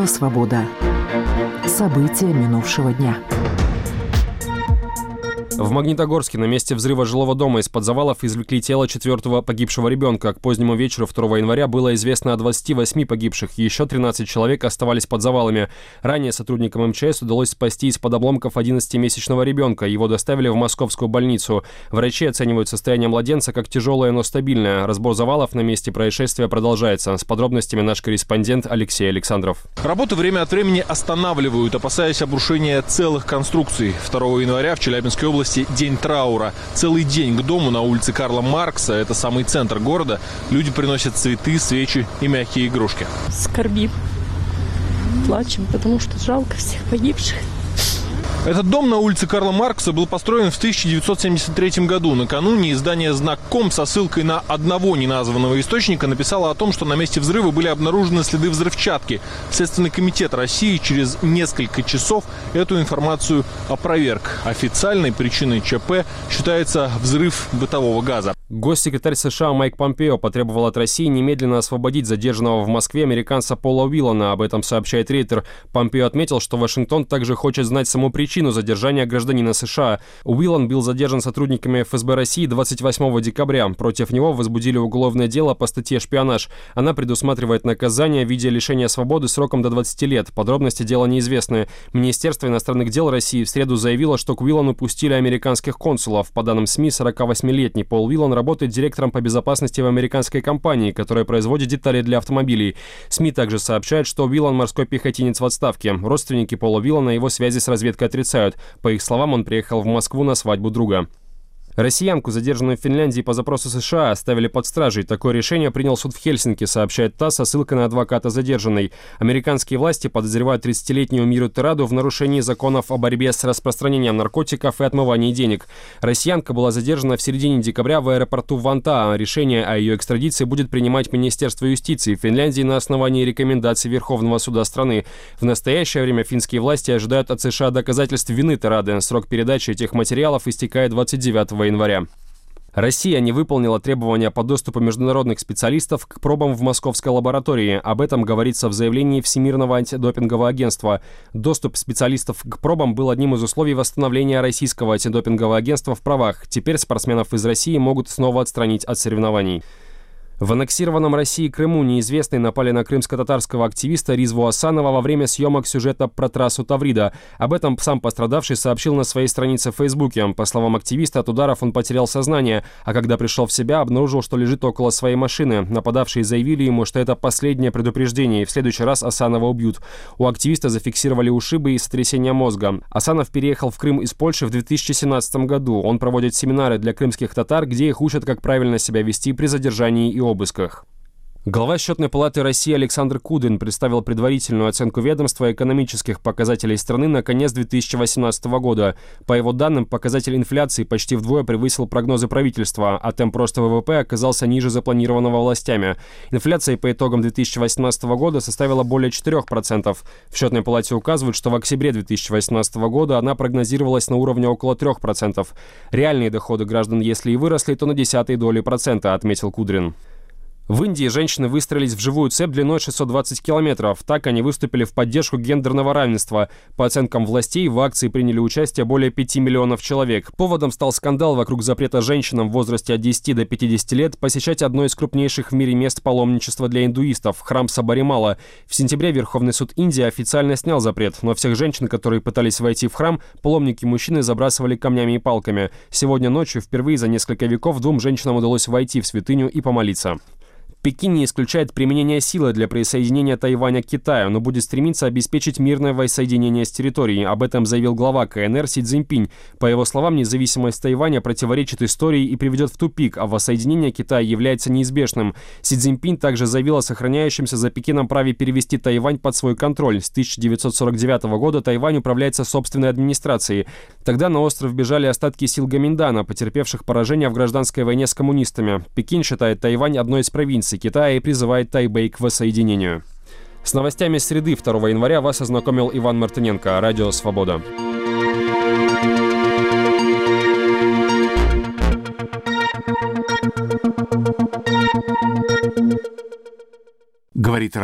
Радио «Свобода». События минувшего дня. В Магнитогорске на месте взрыва жилого дома из-под завалов извлекли тело 4-го погибшего ребенка. К позднему вечеру 2 января было известно о 28 погибших. Еще 13 человек оставались под завалами. Ранее сотрудникам МЧС удалось спасти из-под обломков 11-месячного ребенка. Его доставили в московскую больницу. Врачи оценивают состояние младенца как тяжелое, но стабильное. Разбор завалов на месте происшествия продолжается. С подробностями наш корреспондент Алексей Александров. Работы время от времени останавливают, опасаясь обрушения целых конструкций. 2 января в Челябинской области день траура. Целый день к дому на улице Карла Маркса, это самый центр города, люди приносят цветы, свечи и мягкие игрушки. Скорбим, плачем, потому что жалко всех погибших. Этот дом на улице Карла Маркса был построен в 1973 году. Накануне издание «Знак.ком» со ссылкой на одного неназванного источника написало о том, что на месте взрыва были обнаружены следы взрывчатки. Следственный комитет России через несколько часов эту информацию опроверг. Официальной причиной ЧП считается взрыв бытового газа. Госсекретарь США Майк Помпео потребовал от России немедленно освободить задержанного в Москве американца Пола Уиллана. Об этом сообщает Рейтер. Помпео отметил, что Вашингтон также хочет знать саму причину задержания гражданина США. Уиллан был задержан сотрудниками ФСБ России 28 декабря. Против него возбудили уголовное дело по статье «Шпионаж». Она предусматривает наказание в виде лишения свободы сроком до 20 лет. Подробности дела неизвестны. Министерство иностранных дел России в среду заявило, что к Уиллану пустили американских консулов. По данным СМИ, 48-летний Пол Уиллан работает директором по безопасности в американской компании, которая производит детали для автомобилей. СМИ также сообщают, что Уиллан морской пехотинец в отставке. Родственники Пола Уиллана его связи с разведкой отрицают. По их словам, он приехал в Москву на свадьбу друга. Россиянку, задержанную в Финляндии по запросу США, оставили под стражей. Такое решение принял суд в Хельсинки, сообщает ТАСС со ссылкой на адвоката задержанной. Американские власти подозревают 30-летнюю Миру Тераду в нарушении законов о борьбе с распространением наркотиков и отмывании денег. Россиянка была задержана в середине декабря в аэропорту Вантаа. Решение о ее экстрадиции будет принимать Министерство юстиции Финляндии на основании рекомендаций Верховного суда страны. В настоящее время финские власти ожидают от США доказательств вины Терады. Срок передачи этих материалов истекает 29 января. Россия не выполнила требования по доступу международных специалистов к пробам в московской лаборатории. Об этом говорится в заявлении Всемирного антидопингового агентства. Доступ специалистов к пробам был одним из условий восстановления российского антидопингового агентства в правах. Теперь спортсменов из России могут снова отстранить от соревнований. В аннексированном России Крыму неизвестные напали на крымско-татарского активиста Ризву Асанова во время съемок сюжета про трассу Таврида. Об этом сам пострадавший сообщил на своей странице в Фейсбуке. По словам активиста, от ударов он потерял сознание, а когда пришел в себя, обнаружил, что лежит около своей машины. Нападавшие заявили ему, что это последнее предупреждение, и в следующий раз Асанова убьют. У активиста зафиксировали ушибы и сотрясение мозга. Асанов переехал в Крым из Польши в 2017 году. Он проводит семинары для крымских татар, где их учат, как правильно себя вести при задержании и обысках. Глава Счетной палаты России Александр Кудрин представил предварительную оценку ведомства экономических показателей страны на конец 2018 года. По его данным, показатель инфляции почти вдвое превысил прогнозы правительства, а темп роста ВВП оказался ниже запланированного властями. Инфляция по итогам 2018 года составила более 4%. В Счетной палате указывают, что в октябре 2018 года она прогнозировалась на уровне около 3%. Реальные доходы граждан, если и выросли, то на 0,1%, отметил Кудрин. В Индии женщины выстроились в живую цепь длиной 620 километров. Так они выступили в поддержку гендерного равенства. По оценкам властей, в акции приняли участие более 5 миллионов человек. Поводом стал скандал вокруг запрета женщинам в возрасте от 10 до 50 лет посещать одно из крупнейших в мире мест паломничества для индуистов – храм Сабаримала. В сентябре Верховный суд Индии официально снял запрет, но всех женщин, которые пытались войти в храм, паломники-мужчины забрасывали камнями и палками. Сегодня ночью впервые за несколько веков 2 женщинам удалось войти в святыню и помолиться. Пекин не исключает применение силы для присоединения Тайваня к Китаю, но будет стремиться обеспечить мирное воссоединение с территорией. Об этом заявил глава КНР Си Цзиньпинь. По его словам, независимость Тайваня противоречит истории и приведет в тупик, а воссоединение Китая является неизбежным. Си Цзиньпинь также заявил о сохраняющемся за Пекином праве перевести Тайвань под свой контроль. С 1949 года Тайвань управляется собственной администрацией. Тогда на остров бежали остатки сил Гоминдана, потерпевших поражение в гражданской войне с коммунистами. Пекин считает Тайвань одной из провинций Китая и призывает Тайбэй к воссоединению. С новостями среды 2 января вас ознакомил Иван Мартыненко. Радио «Свобода». Говорит